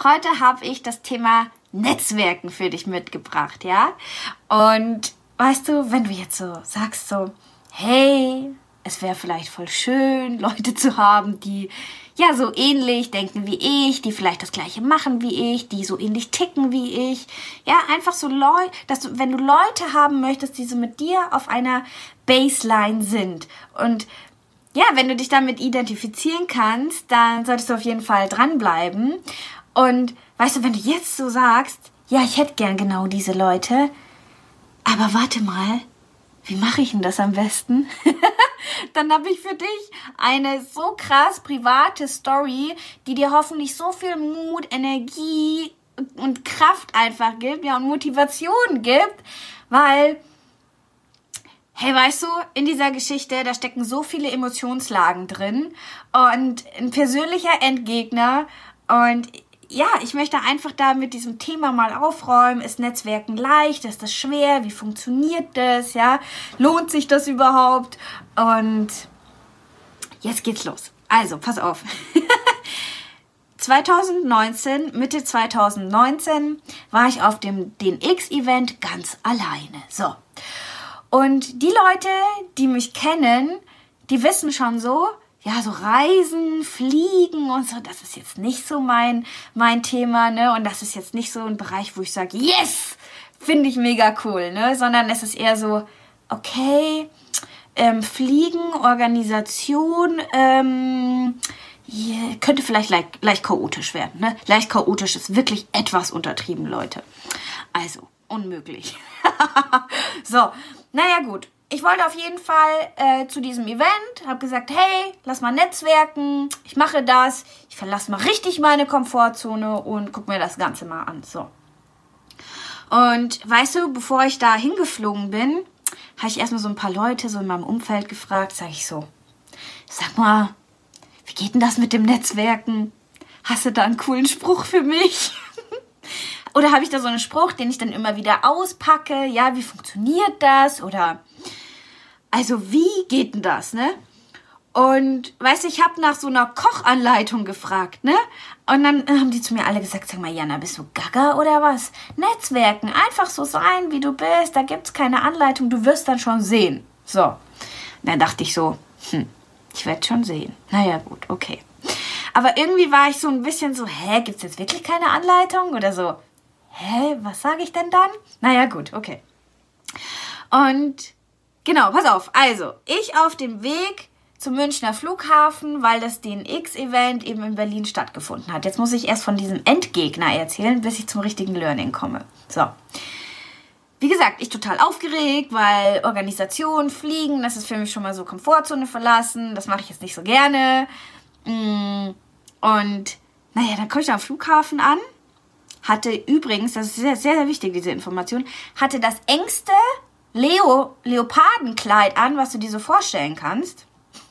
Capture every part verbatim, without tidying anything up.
heute habe ich das Thema Netzwerken für dich mitgebracht, ja? Und weißt du, wenn du jetzt so sagst so, hey, es wäre vielleicht voll schön, Leute zu haben, die ja so ähnlich denken wie ich, die vielleicht das Gleiche machen wie ich, die so ähnlich ticken wie ich. Ja, einfach so Leute, dass du, wenn du Leute haben möchtest, die so mit dir auf einer Baseline sind. Und ja, wenn du dich damit identifizieren kannst, dann solltest du auf jeden Fall dranbleiben. Und weißt du, wenn du jetzt so sagst, ja, ich hätte gern genau diese Leute, aber warte mal, wie mache ich denn das am besten? Dann habe ich für dich eine so krass private Story, die dir hoffentlich so viel Mut, Energie und Kraft einfach gibt, ja, und Motivation gibt, weil, hey, weißt du, in dieser Geschichte, da stecken so viele Emotionslagen drin und ein persönlicher Endgegner und ja, ich möchte einfach da mit diesem Thema mal aufräumen. Ist Netzwerken leicht? Ist das schwer? Wie funktioniert das? Ja, lohnt sich das überhaupt? Und jetzt geht's los. Also, pass auf. zwanzig neunzehn, Mitte zwanzig neunzehn, war ich auf dem D N X-Event ganz alleine. So. Und die Leute, die mich kennen, die wissen schon so, ja, so Reisen, Fliegen und so, das ist jetzt nicht so mein, mein Thema, ne? Und das ist jetzt nicht so ein Bereich, wo ich sage, yes, finde ich mega cool, ne? Sondern es ist eher so, okay, ähm, Fliegen, Organisation, ähm, yeah, könnte vielleicht leicht, leicht chaotisch werden, ne? Leicht chaotisch ist wirklich etwas untertrieben, Leute. Also, unmöglich. So, naja, gut. Ich wollte auf jeden Fall äh, zu diesem Event, habe gesagt, hey, lass mal netzwerken, ich mache das, ich verlasse mal richtig meine Komfortzone und guck mir das Ganze mal an. So. Und weißt du, bevor ich da hingeflogen bin, habe ich erstmal so ein paar Leute so in meinem Umfeld gefragt, sage ich so, sag mal, wie geht denn das mit dem Netzwerken? Hast du da einen coolen Spruch für mich? Oder habe ich da so einen Spruch, den ich dann immer wieder auspacke? Ja, wie funktioniert das? Oder, also wie geht denn das, ne? Und, weißt du, ich habe nach so einer Kochanleitung gefragt, ne? Und dann haben die zu mir alle gesagt, sag mal, Jana, bist du gaga oder was? Netzwerken, einfach so sein, wie du bist, da gibt's keine Anleitung, du wirst dann schon sehen. So, und dann dachte ich so, hm, ich werde schon sehen. Naja, gut, okay. Aber irgendwie war ich so ein bisschen so, hä, gibt's jetzt wirklich keine Anleitung? Oder so, hä, was sage ich denn dann? Naja, gut, okay. Und genau, pass auf. Also, ich auf dem Weg zum Münchner Flughafen, weil das D N X-Event eben in Berlin stattgefunden hat. Jetzt muss ich erst von diesem Endgegner erzählen, bis ich zum richtigen Learning komme. So. Wie gesagt, ich total aufgeregt, weil Organisation, Fliegen, das ist für mich schon mal so Komfortzone verlassen. Das mache ich jetzt nicht so gerne. Und naja, dann komme ich am Flughafen an. Hatte übrigens, das ist sehr, sehr, sehr wichtig, diese Information, hatte das engste Leo, Leopardenkleid an, was du dir so vorstellen kannst.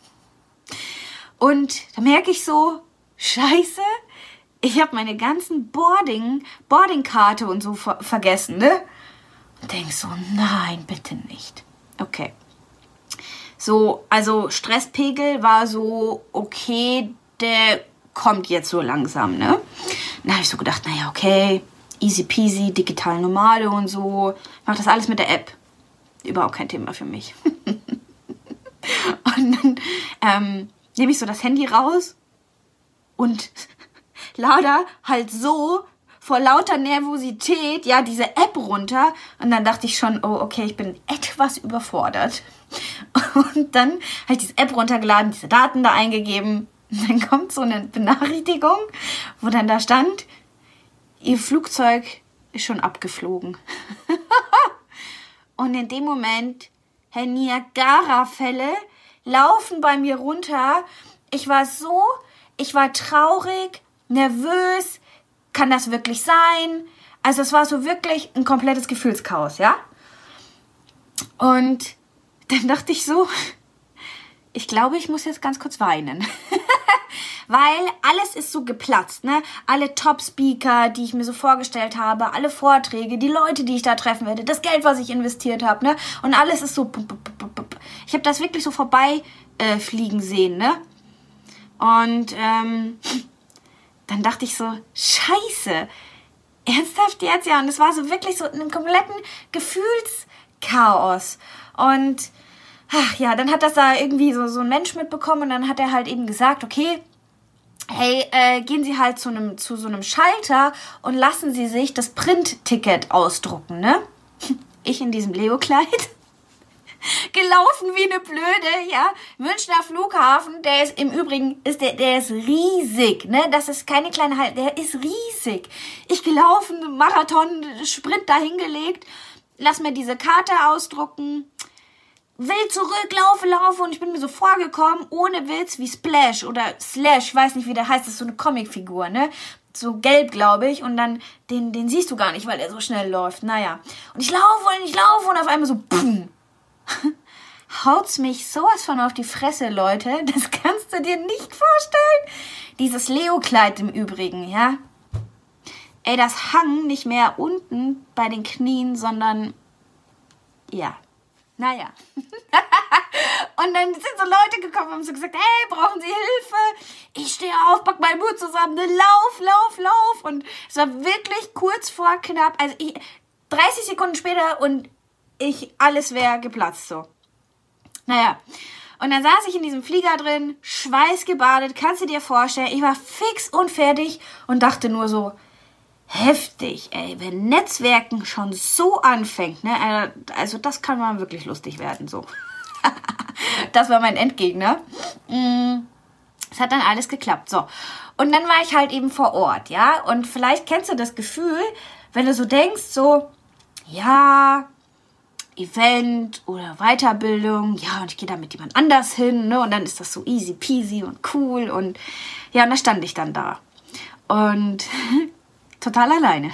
Und da merke ich so, scheiße, ich habe meine ganzen Boarding, Boardingkarte und so ver- vergessen, ne? Und denk so, nein, bitte nicht. Okay. So, also Stresspegel war so, okay, der kommt jetzt so langsam, ne? Dann habe ich so gedacht, naja, okay, easy peasy, digital Nomade und so. Ich mache das alles mit der App. Überhaupt kein Thema für mich. Und dann ähm, nehme ich so das Handy raus und lauter halt so vor lauter Nervosität, ja, diese App runter. Und dann dachte ich schon, oh, okay, ich bin etwas überfordert. Und dann habe ich diese App runtergeladen, diese Daten da eingegeben. Und dann kommt so eine Benachrichtigung, wo dann da stand, Ihr Flugzeug ist schon abgeflogen. Und in dem Moment, Herr Niagara-Fälle laufen bei mir runter. Ich war so, ich war traurig, nervös. Kann das wirklich sein? Also es war so wirklich ein komplettes Gefühlschaos, ja? Und dann dachte ich so, ich glaube, ich muss jetzt ganz kurz weinen. Weil alles ist so geplatzt, ne? Alle Top-Speaker, die ich mir so vorgestellt habe, alle Vorträge, die Leute, die ich da treffen werde, das Geld, was ich investiert habe, ne? Und alles ist so... Ich habe das wirklich so vorbei äh, fliegen sehen, ne? Und ähm, dann dachte ich so, scheiße, ernsthaft jetzt? Ja, und es war so wirklich so in einem kompletten Gefühlschaos. Und ach ja, dann hat das da irgendwie so, so ein Mensch mitbekommen und dann hat er halt eben gesagt, okay, hey, äh, gehen Sie halt zu einem zu so einem Schalter und lassen Sie sich das Print-Ticket ausdrucken, ne? Ich in diesem Leo-Kleid, gelaufen wie eine Blöde, ja. Münchner Flughafen, der ist im Übrigen, ist der, der ist riesig, ne? Das ist keine kleine Halle, der ist riesig. Ich gelaufen, Marathon, Sprint dahingelegt, lass mir diese Karte ausdrucken, will zurück, laufe, laufe und ich bin mir so vorgekommen, ohne Witz, wie Splash oder Slash, weiß nicht, wie der heißt, das ist so eine Comicfigur, ne? So gelb, glaube ich, und dann, den, den siehst du gar nicht, weil er so schnell läuft, naja. Und ich laufe und ich laufe und auf einmal so, boom, haut's mich sowas von auf die Fresse, Leute, das kannst du dir nicht vorstellen. Dieses Leo-Kleid im Übrigen, ja. Ey, das hang nicht mehr unten bei den Knien, sondern, ja. Naja. Und dann sind so Leute gekommen und haben so gesagt, hey, brauchen Sie Hilfe? Ich stehe auf, pack meinen Mut zusammen, ne, lauf, lauf, lauf. Und es war wirklich kurz vor knapp, also ich, dreißig Sekunden später und ich, alles wäre geplatzt, so. Naja. Und dann saß ich in diesem Flieger drin, schweißgebadet, kannst du dir vorstellen, ich war fix und fertig und dachte nur so, heftig, ey, wenn Netzwerken schon so anfängt, ne, also das kann mal wirklich lustig werden, so. Das war mein Endgegner. Es hat dann alles geklappt, so. Und dann war ich halt eben vor Ort, ja, und vielleicht kennst du das Gefühl, wenn du so denkst, so, ja, Event oder Weiterbildung, ja, und ich gehe da mit jemand anders hin, ne, und dann ist das so easy peasy und cool und ja, und da stand ich dann da und total alleine.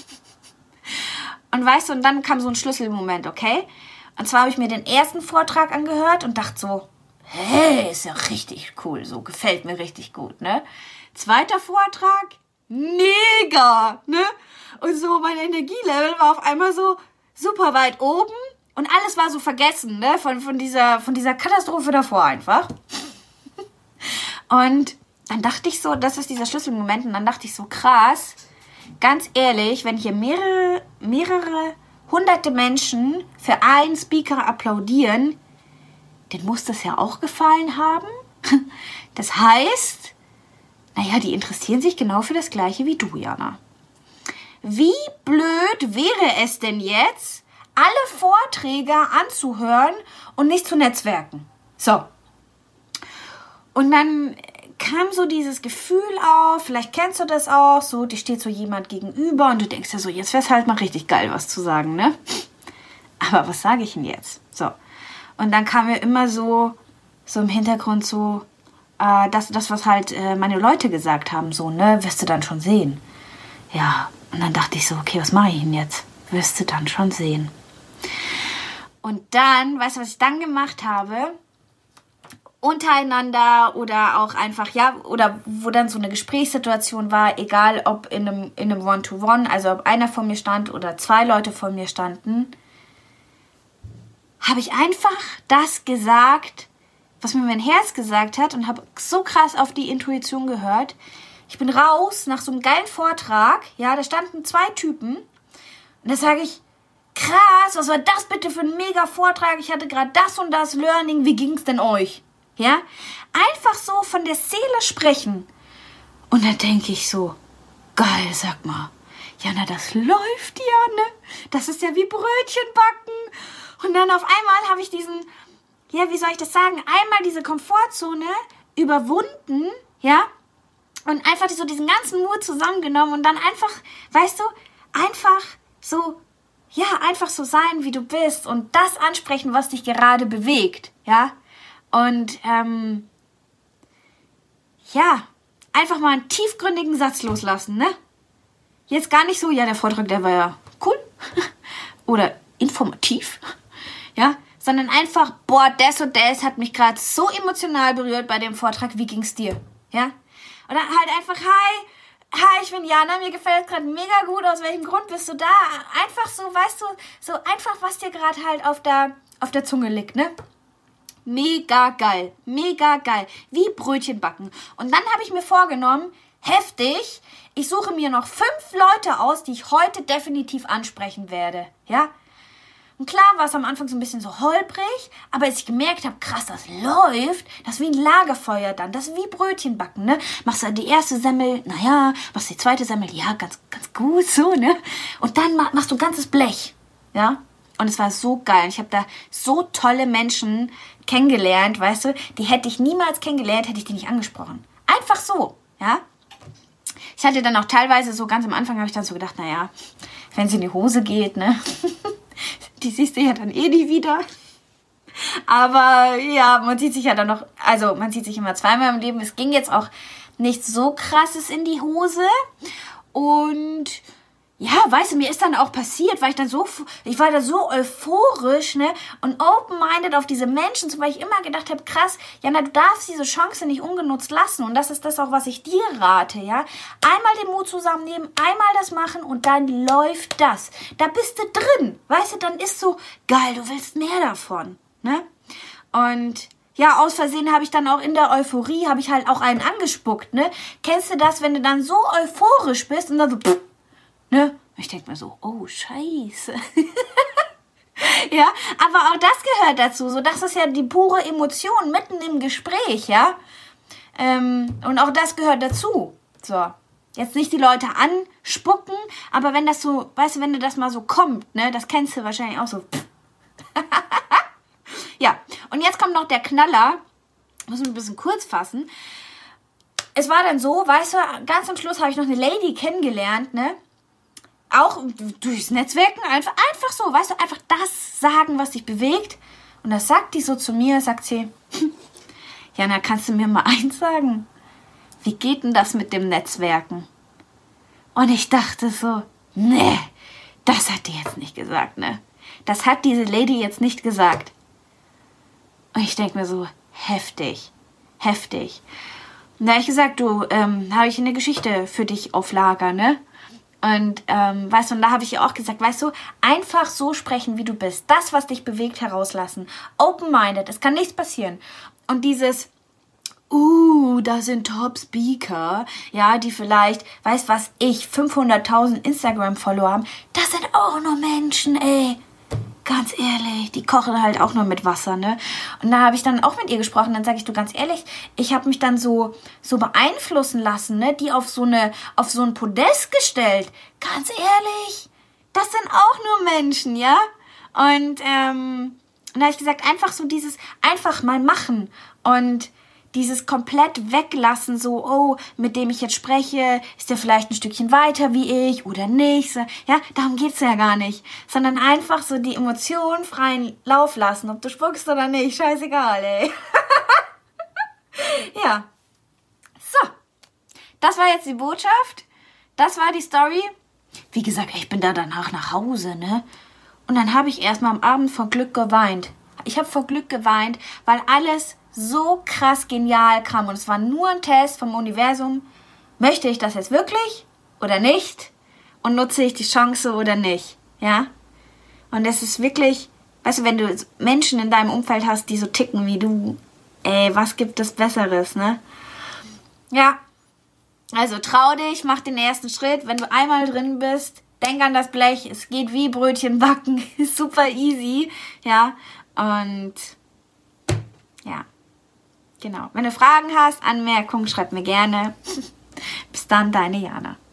Und weißt du, und dann kam so ein Schlüsselmoment, okay? Und zwar habe ich mir den ersten Vortrag angehört und dachte so, hey, ist ja richtig cool, so gefällt mir richtig gut, ne? Zweiter Vortrag, mega, ne? Und so mein Energielevel war auf einmal so super weit oben und alles war so vergessen, ne? Von, von dieser, von dieser Katastrophe davor einfach. Und dann dachte ich so, das ist dieser Schlüsselmoment und dann dachte ich so, krass, ganz ehrlich, wenn hier mehrere, mehrere hunderte Menschen für einen Speaker applaudieren, denen muss das ja auch gefallen haben. Das heißt, naja, die interessieren sich genau für das Gleiche wie du, Jana. Wie blöd wäre es denn jetzt, alle Vorträge anzuhören und nicht zu netzwerken? So. Und dann kam so dieses Gefühl auf, vielleicht kennst du das auch, so, dir steht so jemand gegenüber und du denkst ja so, jetzt wäre es halt mal richtig geil, was zu sagen, ne? Aber was sage ich denn jetzt? So. Und dann kam mir immer so, so im Hintergrund so, äh, das, das, was halt äh, meine Leute gesagt haben, so, ne, wirst du dann schon sehen. Ja, und dann dachte ich so, okay, was mache ich denn jetzt? Wirst du dann schon sehen. Und dann, weißt du, was ich dann gemacht habe? Untereinander oder auch einfach, ja, oder wo dann so eine Gesprächssituation war, egal ob in einem, in einem One-to-One, also ob einer vor mir stand oder zwei Leute vor mir standen, habe ich einfach das gesagt, was mir mein Herz gesagt hat und habe so krass auf die Intuition gehört. Ich bin raus nach so einem geilen Vortrag, ja, da standen zwei Typen und da sage ich, krass, was war das bitte für ein mega Vortrag, ich hatte gerade das und das Learning, wie ging's denn euch? Ja, einfach so von der Seele sprechen. Und dann denke ich so, geil, sag mal, Jana, das läuft ja, ne? Das ist ja wie Brötchen backen. Und dann auf einmal habe ich diesen, ja, wie soll ich das sagen, einmal diese Komfortzone überwunden, ja, und einfach so diesen ganzen Mut zusammengenommen und dann einfach, weißt du, einfach so, ja, einfach so sein, wie du bist und das ansprechen, was dich gerade bewegt, ja. Und, ähm, ja, einfach mal einen tiefgründigen Satz loslassen, ne? Jetzt gar nicht so, ja, der Vortrag, der war ja cool oder informativ, ja, sondern einfach, boah, das und das hat mich gerade so emotional berührt bei dem Vortrag, wie ging's dir, ja? Oder halt einfach, hi, hi, ich bin Jana, mir gefällt es gerade mega gut, aus welchem Grund bist du da? Einfach so, weißt du, so einfach, was dir gerade halt auf der, auf der Zunge liegt, ne? Mega geil, mega geil, wie Brötchen backen. Und dann habe ich mir vorgenommen, heftig. Ich suche mir noch fünf Leute aus, die ich heute definitiv ansprechen werde, ja. Und klar war es am Anfang so ein bisschen so holprig, aber als ich gemerkt habe, krass, das läuft, das ist wie ein Lagerfeuer dann, das ist wie Brötchen backen, ne? Machst du die erste Semmel, naja, machst du die zweite Semmel, ja, ganz, ganz gut, so, ne? Und dann machst du ein ganzes Blech, ja? Und es war so geil. Ich habe da so tolle Menschen kennengelernt, weißt du, die hätte ich niemals kennengelernt, hätte ich die nicht angesprochen. Einfach so, ja? Ich hatte dann auch teilweise so, ganz am Anfang habe ich dann so gedacht, naja, wenn es in die Hose geht, ne? Die siehst du ja dann eh nie wieder. Aber ja, man sieht sich ja dann noch, also man sieht sich immer zweimal im Leben. Es ging jetzt auch nichts so Krasses in die Hose. Und ja, weißt du, mir ist dann auch passiert, weil ich dann so, ich war da so euphorisch, ne, und open-minded auf diese Menschen, weil ich immer gedacht habe, krass, Jana, du darfst diese Chance nicht ungenutzt lassen, und das ist das auch, was ich dir rate, ja, einmal den Mut zusammennehmen, einmal das machen, und dann läuft das, da bist du drin, weißt du, dann ist so, geil, du willst mehr davon, ne, und ja, aus Versehen habe ich dann auch in der Euphorie, habe ich halt auch einen angespuckt, ne, kennst du das, wenn du dann so euphorisch bist, und dann so, pff, ne? Ich denke mir so, oh, scheiße. Ja, aber auch das gehört dazu. So, das ist ja die pure Emotion mitten im Gespräch, ja. Ähm, und auch das gehört dazu. So, jetzt nicht die Leute anspucken, aber wenn das so, weißt du, wenn dir das mal so kommt, ne, das kennst du wahrscheinlich auch so. Ja, und jetzt kommt noch der Knaller. Muss ich ein bisschen kurz fassen. Es war dann so, weißt du, ganz am Schluss habe ich noch eine Lady kennengelernt, ne? Auch durchs Netzwerken, einfach, einfach so, weißt du, einfach das sagen, was dich bewegt. Und das sagt die so zu mir, sagt sie, Jana, kannst du mir mal eins sagen? Wie geht denn das mit dem Netzwerken? Und ich dachte so, nee, das hat die jetzt nicht gesagt, ne? Das hat diese Lady jetzt nicht gesagt. Und ich denke mir so, heftig, heftig. Und da habe ich gesagt, du, ähm, habe ich eine Geschichte für dich auf Lager, ne? Und ähm, weißt du, und da habe ich ihr auch gesagt, weißt du, einfach so sprechen, wie du bist. Das, was dich bewegt, herauslassen. Open-minded, es kann nichts passieren. Und dieses, uh, da sind Top-Speaker, ja, die vielleicht, weißt was ich, fünfhunderttausend Instagram-Follower haben, das sind auch nur Menschen, ey. Ganz ehrlich, die kochen halt auch nur mit Wasser, ne? Und da habe ich dann auch mit ihr gesprochen. Dann sage ich, du, ganz ehrlich, ich habe mich dann so so beeinflussen lassen, ne? Die auf so eine auf so ein Podest gestellt. Ganz ehrlich, das sind auch nur Menschen, ja? Und ähm, da habe ich gesagt, einfach so dieses einfach mal machen und dieses komplett weglassen, so, oh, mit dem ich jetzt spreche, ist der vielleicht ein Stückchen weiter wie ich oder nicht. So, ja, darum geht's ja gar nicht. Sondern einfach so die Emotionen freien Lauf lassen, ob du spuckst oder nicht, scheißegal, ey. Ja. So. Das war jetzt die Botschaft. Das war die Story. Wie gesagt, ich bin da danach nach Hause, ne? Und dann habe ich erstmal am Abend vor Glück geweint. Ich habe vor Glück geweint, weil alles so krass genial kam. Und es war nur ein Test vom Universum. Möchte ich das jetzt wirklich oder nicht? Und nutze ich die Chance oder nicht? Ja? Und es ist wirklich, weißt du, wenn du Menschen in deinem Umfeld hast, die so ticken wie du, ey, was gibt es Besseres, ne? Ja. Also trau dich, mach den ersten Schritt. Wenn du einmal drin bist, denk an das Blech. Es geht wie Brötchen backen. Ist super easy. Ja. Und ja. Genau. Wenn du Fragen hast, Anmerkungen, schreib mir gerne. Bis dann, deine Jana.